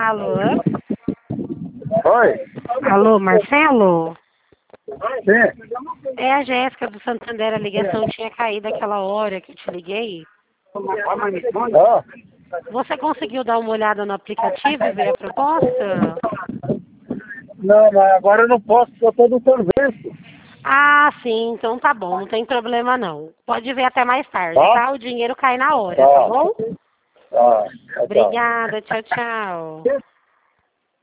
Alô? Oi? Alô, Marcelo? Sim. É a Jéssica do Santander, a ligação tinha caído aquela hora que eu te liguei. Ah, Você conseguiu dar uma olhada no aplicativo e ver a proposta? não, mas agora eu não posso, porque eu estou no serviço. Ah, sim, então tá bom, não tem problema não. Pode ver até mais tarde, Tá? tá? O dinheiro cai na hora, tá Tá. bom? Tá. Tchau. Obrigada, tchau, tchau.